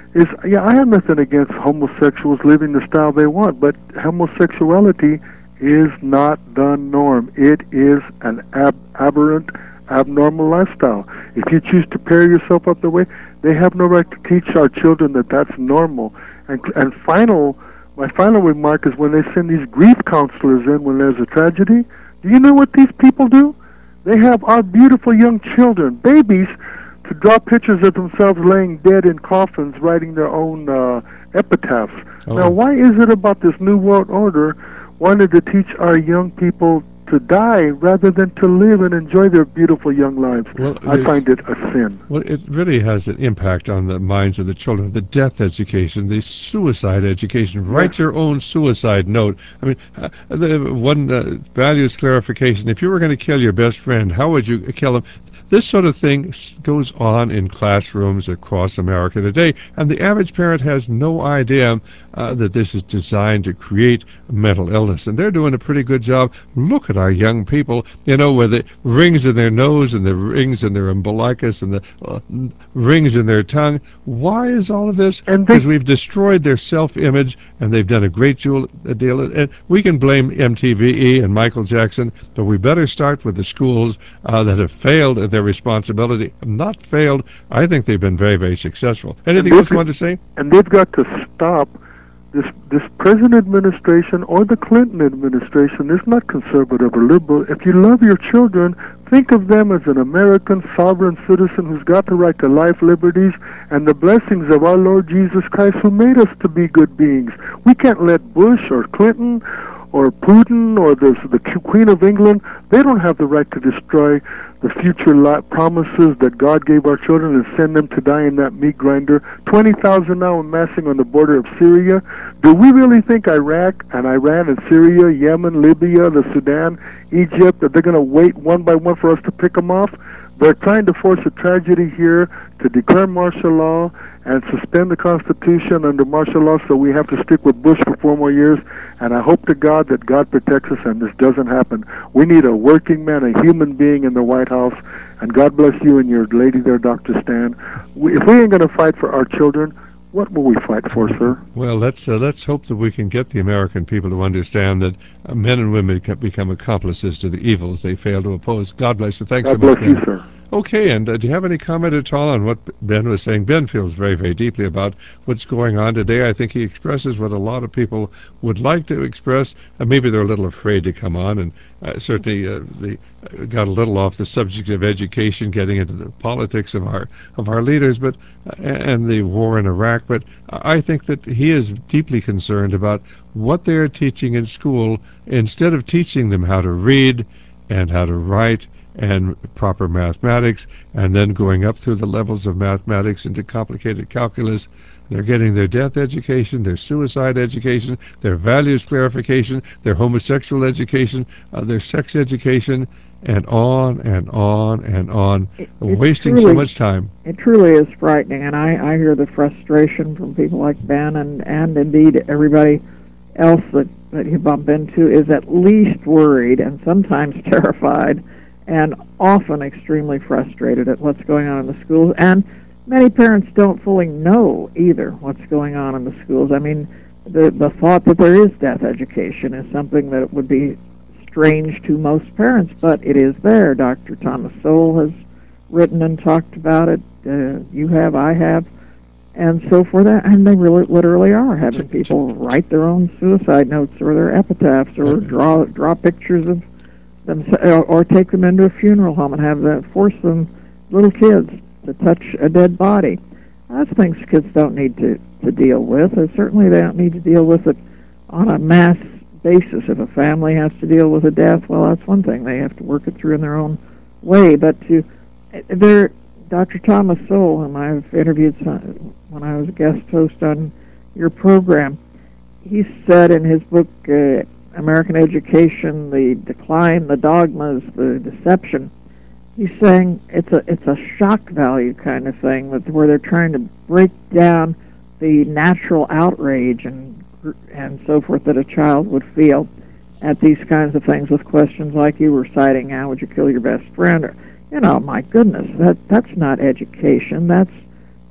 is, yeah, I have nothing against homosexuals living the style they want, but homosexuality is not the norm. It is an ab- aberrant, abnormal lifestyle. If you choose to pair yourself up the way, they have no right to teach our children that that's normal. And, and final, my final remark is when they send these grief counselors in when there's a tragedy, do you know what these people do? They have our beautiful young children, babies, to draw pictures of themselves laying dead in coffins, writing their own uh, epitaphs. Oh. Now, why is it about this New World Order wanted to teach our young people to die rather than to live and enjoy their beautiful young lives? Well, I find it a sin. Well, it really has an impact on the minds of the children. The death education, the suicide education. Write Yes. your own suicide note. I mean, uh, the one uh, values clarification. If you were going to kill your best friend, how would you kill him? This sort of thing goes on in classrooms across America today, and the average parent has no idea uh, that this is designed to create mental illness. And they're doing a pretty good job. Look at our young people, you know, with the rings in their nose and the rings in their umbilicus and the uh, rings in their tongue. Why is all of this? Because we've destroyed their self-image, and they've done a great deal. And we can blame M T V E and Michael Jackson, but we better start with the schools uh, that have failed at their responsibility. Not failed. I think they've been very, very successful. Anything else you want to say? And they've got to stop this this present administration or the Clinton administration is not conservative or liberal. If you love your children, think of them as an American sovereign citizen who's got the right to life, liberties, and the blessings of our Lord Jesus Christ, who made us to be good beings. We can't let Bush or Clinton or Putin or the, the Queen of England, they don't have the right to destroy the future li- promises that God gave our children and send them to die in that meat grinder. twenty thousand now amassing on the border of Syria. Do we really think Iraq and Iran and Syria, Yemen, Libya, the Sudan, Egypt, that they're going to wait one by one for us to pick them off? They're trying to force a tragedy here to declare martial law and suspend the Constitution under martial law, so we have to stick with Bush for four more years. And I hope to God that God protects us and this doesn't happen. We need a working man, a human being in the White House. And God bless you and your lady there, Doctor Stan. We, if we ain't going to fight for our children, what will we fight for, sir? Well, let's uh, let's hope that we can get the American people to understand that uh, men and women can become accomplices to the evils they fail to oppose. God bless you. Thanks God so much, bless you, Ben. sir. Okay, and uh, do you have any comment at all on what Ben was saying? Ben feels very, very deeply about what's going on today. I think he expresses what a lot of people would like to express, and maybe they're a little afraid to come on, and uh, certainly uh, they uh, got a little off the subject of education, getting into the politics of our of our leaders, but uh, and the war in Iraq. But I think that he is deeply concerned about what they are teaching in school, instead of teaching them how to read and how to write and proper mathematics, and then going up through the levels of mathematics into complicated calculus. They're getting their death education, their suicide education, their values clarification, their homosexual education, uh, their sex education, and on and on and on, It- wasting truly, so much time. It truly is frightening, and I, I hear the frustration from people like Ben and, and indeed everybody else that, that you bump into is at least worried and sometimes terrified and often extremely frustrated at what's going on in the schools. And many parents don't fully know either what's going on in the schools. I mean, the, the thought that there is death education is something that would be strange to most parents, but it is there. Doctor Thomas Sowell has written and talked about it. Uh, you have, I have, and so forth. And they really literally are having people write their own suicide notes or their epitaphs or draw draw pictures of them, or, or take them into a funeral home and have them force them, little kids, to touch a dead body. That's things kids don't need to, to deal with. And certainly they don't need to deal with it on a mass basis. If a family has to deal with a death, well, that's one thing. They have to work it through in their own way. But to there, Doctor Thomas Sowell, whom I've interviewed some, when I was a guest host on your program, he said in his book, uh, American Education, the Decline, the Dogmas, the Deception, he's saying it's a it's a shock value kind of thing, that where they're trying to break down the natural outrage and and so forth that a child would feel at these kinds of things, with questions like you were citing, how would you kill your best friend? Or, you know, my goodness, that that's not education. That's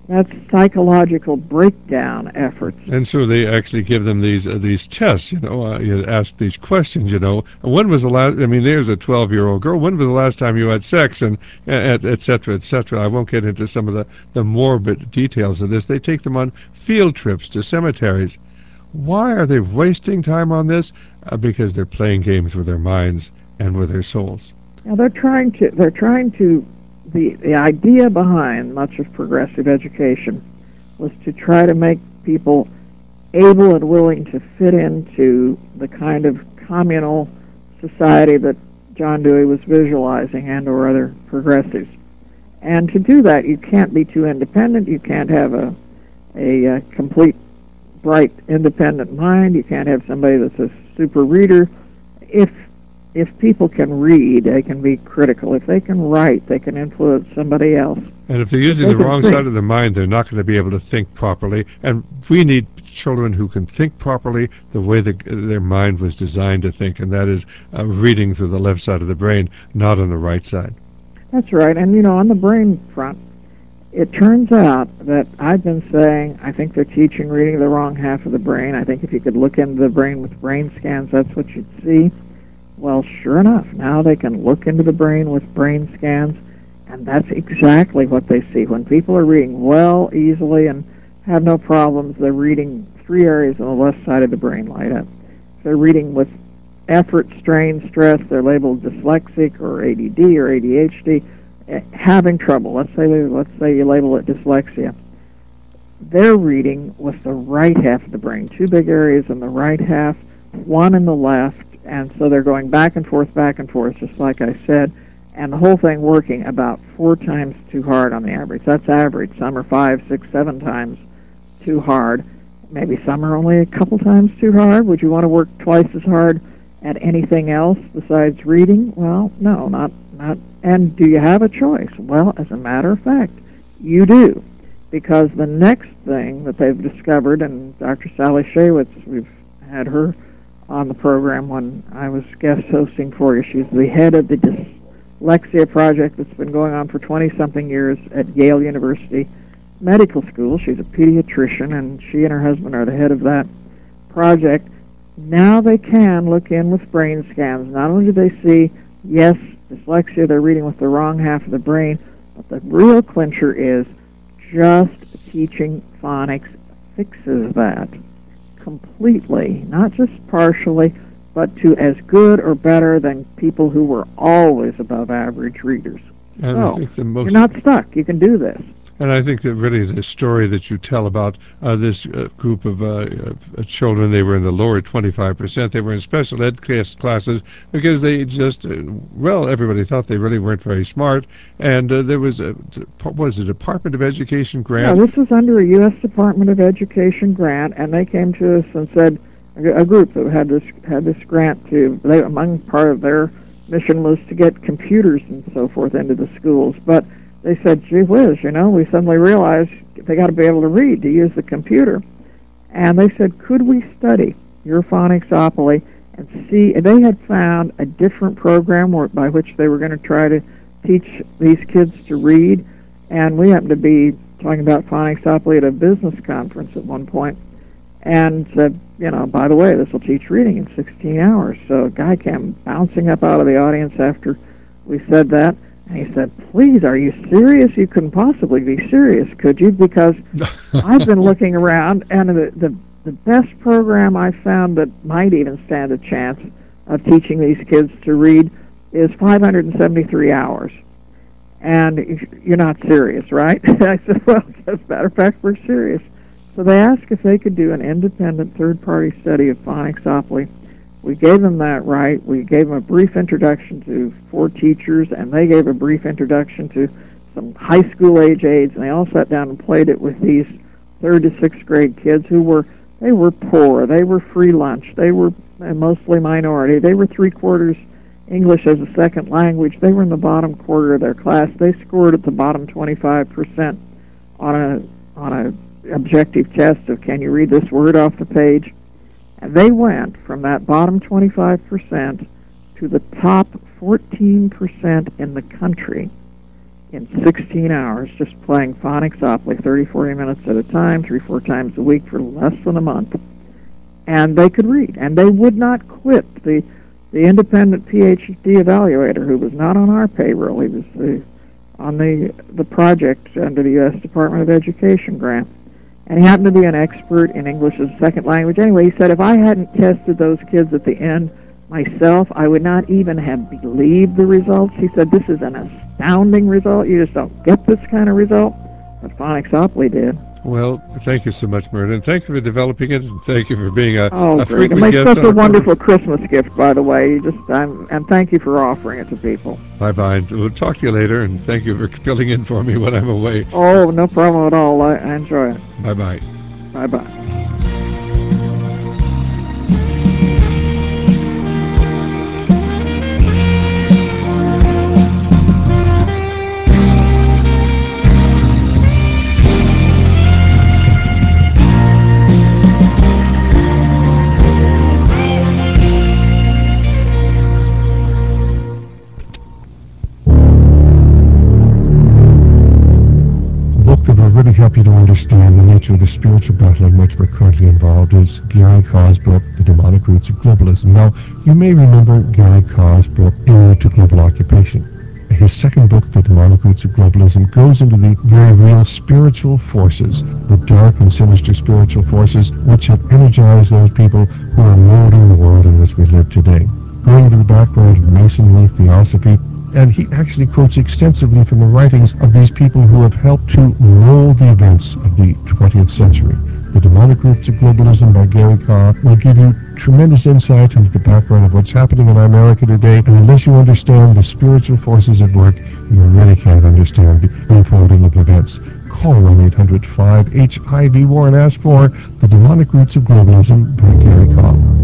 That's psychological breakdown efforts. And so they actually give them these uh, these tests, you know, uh, you ask these questions, you know, when was the last, I mean, there's a twelve-year-old girl, when was the last time you had sex, and et, et cetera, et cetera. I won't get into some of the, the morbid details of this. They take them on field trips to cemeteries. Why are they wasting time on this? Uh, because they're playing games with their minds and with their souls. Now they're trying to, they're trying to, the, the idea behind much of progressive education was to try to make people able and willing to fit into the kind of communal society that John Dewey was visualizing, and or other progressives. And to do that, you can't be too independent. You can't have a, a, a complete, bright, independent mind. You can't have somebody that's a super reader. If if people can read, they can be critical. If they can write, they can influence somebody else. And if they're using they the wrong think. side of the mind, they're not going to be able to think properly. And we need children who can think properly the way the, their mind was designed to think, and that is uh, reading through the left side of the brain, not on the right side. That's right. And, you know, on the brain front, it turns out that I've been saying I think they're teaching reading the wrong half of the brain. I think if you could look into the brain with brain scans, that's what you'd see. Well, sure enough, now they can look into the brain with brain scans, and that's exactly what they see. When people are reading well, easily, and have no problems, they're reading three areas on the left side of the brain light up. If they're reading with effort, strain, stress, they're labeled dyslexic or A D D or A D H D. Having trouble. Let's say let's say you label it dyslexia. They're reading with the right half of the brain, two big areas in the right half, one in the left, and so they're going back and forth, back and forth, just like I said, and the whole thing working about four times too hard on the average. That's average. Some are five, six, seven times too hard. Maybe some are only a couple times too hard. Would you want to work twice as hard at anything else besides reading? Well, no, not not. And do you have a choice? Well, as a matter of fact, you do, because the next thing that they've discovered, and Doctor Sally Shaywitz, we've had her on the program when I was guest hosting for you. She's the head of the Dyslexia Project that's been going on for twenty-something years at Yale University Medical School. She's a pediatrician, and she and her husband are the head of that project. Now they can look in with brain scans. Not only do they see, yes, dyslexia, they're reading with the wrong half of the brain, but the real clincher is just teaching phonics fixes that completely, not just partially, but to as good or better than people who were always above average readers. And so, I think the most you're not stuck. You can do this. And I think that really the story that you tell about uh, this uh, group of uh, uh, children, they were in the lower twenty-five percent. They were in special ed class classes because they just, uh, well, everybody thought they really weren't very smart. And uh, there was a, what was it, Department of Education grant? Yeah, this was under a U S Department of Education grant, and they came to us and said, a group that had this had this grant to, they, among part of their mission was to get computers and so forth into the schools. But they said, gee whiz, you know, we suddenly realized they got to be able to read to use the computer. And they said, could we study your Phonics-opoly and see, and they had found a different program where, by which they were going to try to teach these kids to read. And we happened to be talking about Phonics-opoly at a business conference at one point, and said, you know, by the way, this will teach reading in sixteen hours. So a guy came bouncing up out of the audience after we said that. And he said, please, are you serious? You couldn't possibly be serious, could you? Because I've been looking around, and the, the, the best program I found that might even stand a chance of teaching these kids to read is five hundred seventy-three hours. And you're not serious, right? I said, well, as a matter of fact, we're serious. So they asked if they could do an independent third-party study of Phonics-opoly. We gave them that right. We gave them a brief introduction to four teachers, and they gave a brief introduction to some high school age aides, and they all sat down and played it with these third to sixth grade kids who were, they were poor, they were free lunch, they were mostly minority, they were three-quarters English as a second language, they were in the bottom quarter of their class, they scored at the bottom twenty-five percent on a, on a objective test of can you read this word off the page. And they went from that bottom twenty-five percent to the top fourteen percent in the country in sixteen hours, just playing phonics softly, thirty, forty minutes at a time, three, four times a week for less than a month. And they could read, and they would not quit. The the independent P H D evaluator, who was not on our payroll, he was the, on the the project under the U S Department of Education grant, and he happened to be an expert in English as a second language. Anyway, he said, if I hadn't tested those kids at the end myself, I would not even have believed the results. He said, this is an astounding result. You just don't get this kind of result. But Phonicsopoli did. Well, thank you so much, Myrna. Thank you for developing it, and thank you for being a, oh, a great. frequent It guest. makes such a on wonderful Christmas gift, by the way. You just, I'm, and thank you for offering it to people. Bye-bye. We'll talk to you later, and thank you for filling in for me when I'm away. Oh, no problem at all. I, I enjoy it. Bye-bye. Bye-bye. Really help you to understand the nature of the spiritual battle in which we're currently involved is Gary Kaw's book, The Demonic Roots of Globalism. Now, you may remember Gary Kaw's book, Alien to Global Occupation. His second book, The Demonic Roots of Globalism, goes into the very real spiritual forces, the dark and sinister spiritual forces which have energized those people who are molding the world in which we live today. Going into the background of Masonry, Theosophy, and he actually quotes extensively from the writings of these people who have helped to mold the events of the twentieth century. The Demonic Roots of Globalism by Gary Kaw will give you tremendous insight into the background of what's happening in America today, and unless you understand the spiritual forces at work, you really can't understand the unfolding of events. Call one eight hundred five H I V war and ask for The Demonic Roots of Globalism by Gary Kaw.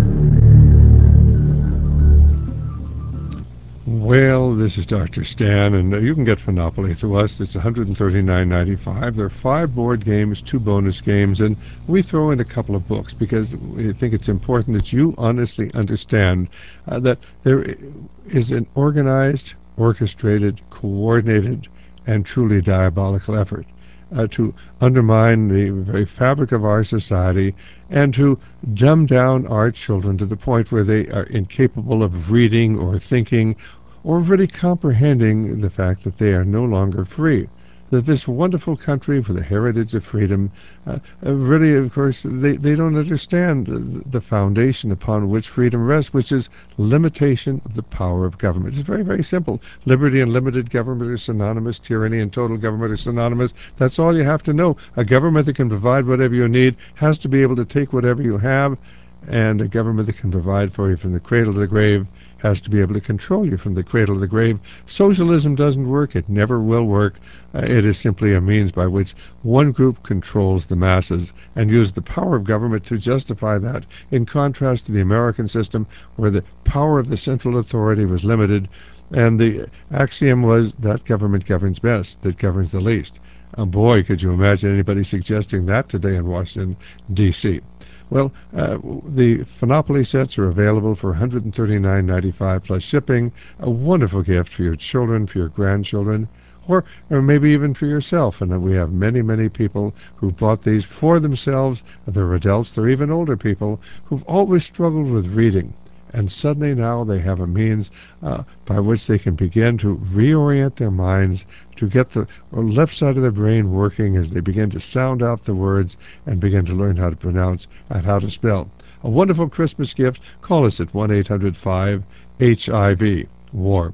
Well, this is Doctor Stan, and uh, you can get Phonopoly through us. It's one hundred thirty-nine dollars and ninety-five cents. There are five board games, two bonus games, and we throw in a couple of books because we think it's important that you honestly understand uh, that there is an organized, orchestrated, coordinated, and truly diabolical effort uh, to undermine the very fabric of our society and to dumb down our children to the point where they are incapable of reading or thinking or really comprehending the fact that they are no longer free. That this wonderful country with a heritage of freedom, uh, uh, really, of course, they, they don't understand the, the foundation upon which freedom rests, which is limitation of the power of government. It's very, very simple. Liberty and limited government are synonymous. Tyranny and total government are synonymous. That's all you have to know. A government that can provide whatever you need has to be able to take whatever you have, and a government that can provide for you from the cradle to the grave has to be able to control you from the cradle to the grave. Socialism doesn't work. It never will work. Uh, it is simply a means by which one group controls the masses and uses the power of government to justify that, in contrast to the American system where the power of the central authority was limited and the axiom was that government governs best, that governs the least. Oh boy, could you imagine anybody suggesting that today in Washington, D C Well, uh, the Phonopoly sets are available for one hundred thirty-nine dollars and ninety-five cents plus shipping. A wonderful gift for your children, for your grandchildren, or, or maybe even for yourself. And we have many, many people who bought these for themselves. They're adults, they're even older people who've always struggled with reading. And suddenly now they have a means uh, by which they can begin to reorient their minds, to get the left side of the brain working as they begin to sound out the words and begin to learn how to pronounce and how to spell. A wonderful Christmas gift. Call us at one eight hundred five H I V WAR.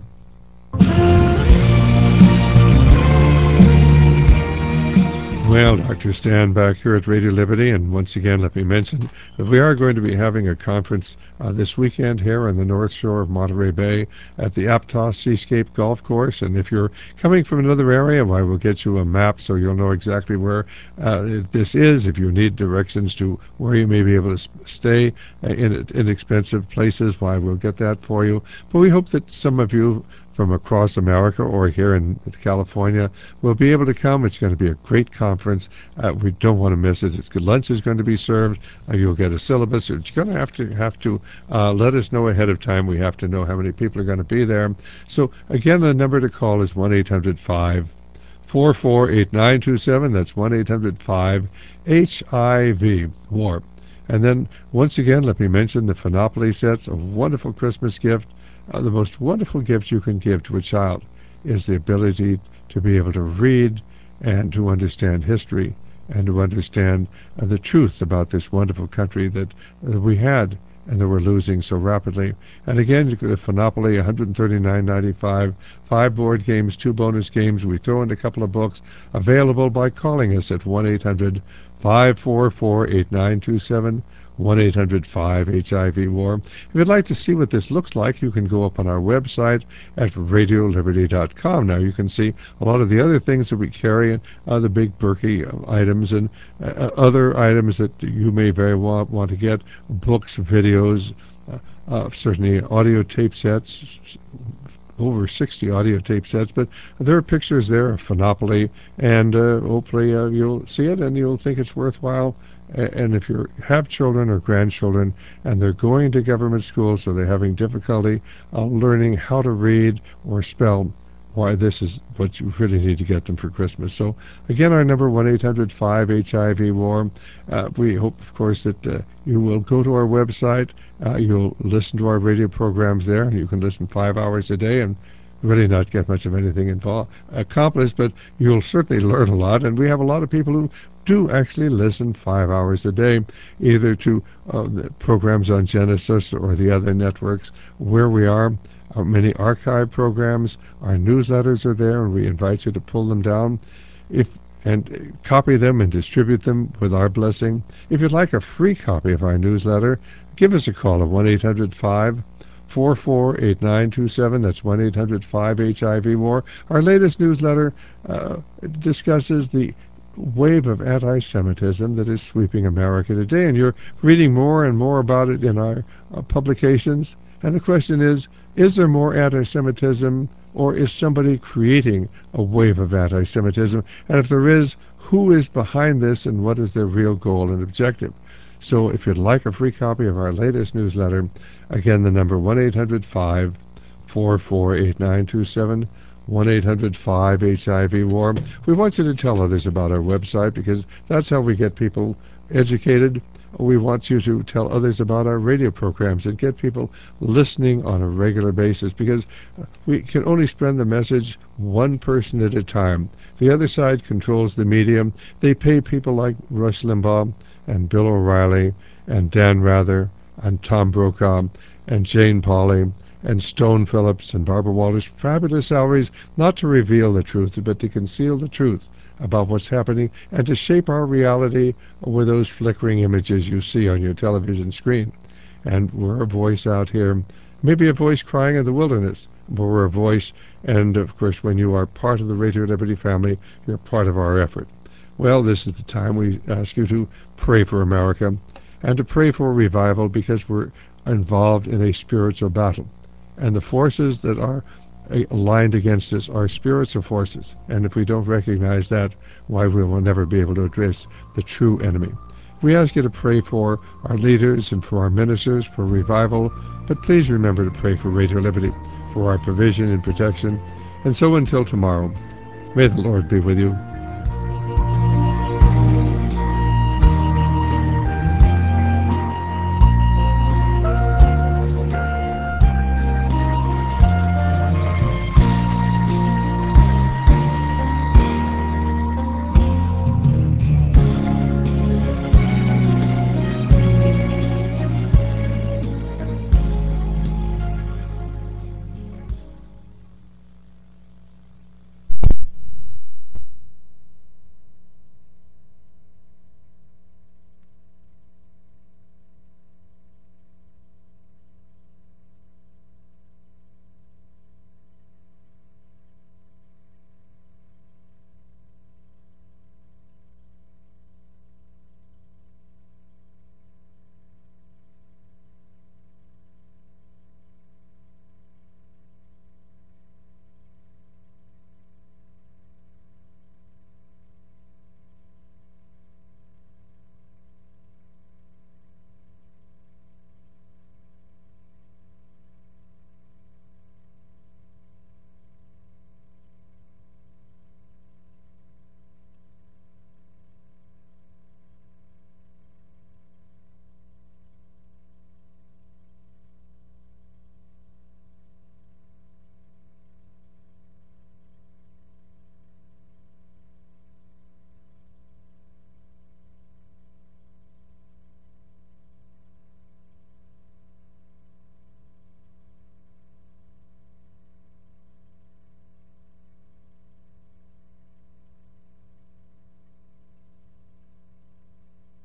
Well, Doctor Stan back here at Radio Liberty, and once again let me mention that we are going to be having a conference uh, this weekend here on the North Shore of Monterey Bay at the Aptos Seascape Golf Course, and if you're coming from another area, why, we'll get you a map so you'll know exactly where uh, this is. If you need directions to where you may be able to stay uh, in inexpensive places, why, we'll get that for you. But we hope that some of you from across America or here in California will be able to come. It's going to be a great conference. Uh, we don't want to miss it. It's good. Lunch is going to be served. Uh, you'll get a syllabus. You're going to have to have to uh, let us know ahead of time. We have to know how many people are going to be there. So again, the number to call is one eight hundred five four four eight nine two seven. That's one eight hundred five H I V WARP. And then once again, let me mention the Phonopoly sets, a wonderful Christmas gift. Uh, the most wonderful gift you can give to a child is the ability to be able to read and to understand history and to understand uh, the truth about this wonderful country that uh, we had and that we're losing so rapidly. And again, the Phonopoly, one hundred thirty-nine ninety-five, five board games, two bonus games. We throw in a couple of books available by calling us at one eight hundred five four four eight nine two seven, one eight hundred five H I V WAR. If you'd like to see what this looks like, you can go up on our website at radio liberty dot com. Now you can see a lot of the other things that we carry, uh, the big Berkey items and uh, other items that you may very well want to get, books, videos, uh, uh, certainly audio tape sets, over sixty audio tape sets, but there are pictures there of Phonopoly, and uh, hopefully uh, you'll see it and you'll think it's worthwhile. And if you have children or grandchildren and they're going to government school, so they're having difficulty uh, learning how to read or spell, why this is what you really need to get them for Christmas. So again, our number one eight hundred five H I V WAR. Uh, we hope, of course, that uh, you will go to our website. Uh, you'll listen to our radio programs there, and you can listen five hours a day and really not get much of anything involved, accomplished, but you'll certainly learn a lot. And we have a lot of people who do actually listen five hours a day, either to uh, the programs on Genesis or the other networks where we are. Our many archive programs, our newsletters are there, and we invite you to pull them down if and copy them and distribute them with our blessing. If you'd like a free copy of our newsletter, give us a call at one eight hundred five four four eight nine two seven. That's one eight hundred five H I V WAR. Our latest newsletter uh, discusses the wave of anti-Semitism that is sweeping America today, and you're reading more and more about it in our uh, publications. And the question is, is there more anti-Semitism, or is somebody creating a wave of anti-Semitism? And if there is, who is behind this, and what is their real goal and objective? So if you'd like a free copy of our latest newsletter, again, the number one eight hundred five four four eight nine two seven, one eight hundred five H I V WAR. We want you to tell others about our website, because that's how we get people educated. We want you to tell others about our radio programs and get people listening on a regular basis, because we can only spread the message one person at a time. The other side controls the medium. They pay people like Rush Limbaugh and Bill O'Reilly and Dan Rather and Tom Brokaw and Jane Pauley and Stone Phillips and Barbara Walters fabulous salaries, not to reveal the truth, but to conceal the truth about what's happening and to shape our reality with those flickering images you see on your television screen. And we're a voice out here, maybe a voice crying in the wilderness, but we're a voice, and of course when you are part of the Radio Liberty family, you're part of our effort. Well, this is the time we ask you to pray for America and to pray for revival, because we're involved in a spiritual battle. And the forces that are aligned against us are spiritual forces. And if we don't recognize that, why, we will never be able to address the true enemy. We ask you to pray for our leaders and for our ministers for revival, but please remember to pray for Radio Liberty, for our provision and protection. And so until tomorrow, may the Lord be with you.